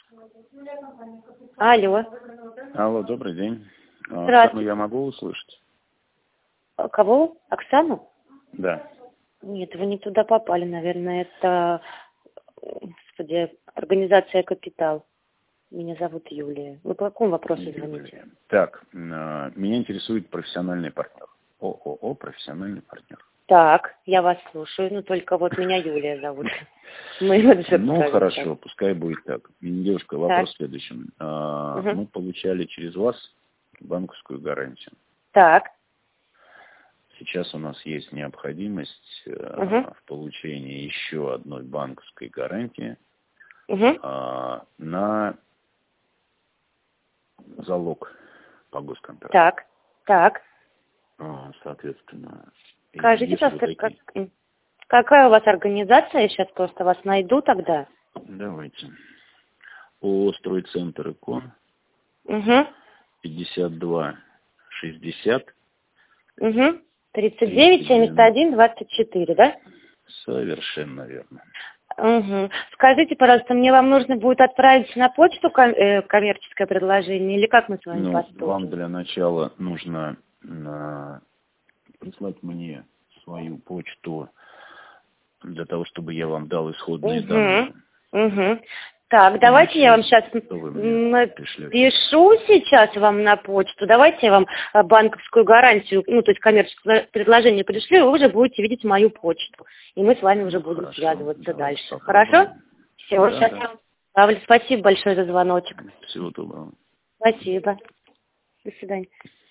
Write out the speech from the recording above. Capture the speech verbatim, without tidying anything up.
Алло. Алло, добрый день. Здравствуйте. Оксану я могу услышать? Кого? Оксану? Да. Нет, вы не туда попали, наверное. Это, господи, организация «Капитал». Меня зовут Юлия. Вы по какому вопросу звоните? Так, меня интересует профессиональный партнер. ООО «Профессиональный партнер». Так, я вас слушаю, но только вот меня Юлия зовут. Ну, хорошо, пускай будет так. Девушка, вопрос в следующем. Мы получали через вас банковскую гарантию. Так. Сейчас у нас есть необходимость в получении еще одной банковской гарантии на залог по госконтракту. Так, так. Соответственно, скажите, просто, как, какая у вас организация? Я сейчас просто вас найду тогда. Давайте. ООО «Стройцентр ИКО». Угу. пятьдесят два шестьдесят. Угу. тридцать девять семьдесят один двадцать четыре, да? Совершенно верно. Угу. Скажите, пожалуйста, мне вам нужно будет отправить на почту коммерческое предложение, или как мы с вами ну, поступим? Вам для начала нужно на... прислать мне свою почту для того, чтобы я вам дал исходные угу. данные. Угу. Так, давайте я вам сейчас напишу сейчас вам на почту. Давайте я вам банковскую гарантию, ну, то есть коммерческое предложение пришлю, и вы уже будете видеть мою почту. И мы с вами уже будем Хорошо, связываться дальше. Попробуем. Хорошо? Все, да, сейчас да. я вам ставлю. Спасибо большое за звоночек. Всего доброго. Спасибо. До свидания.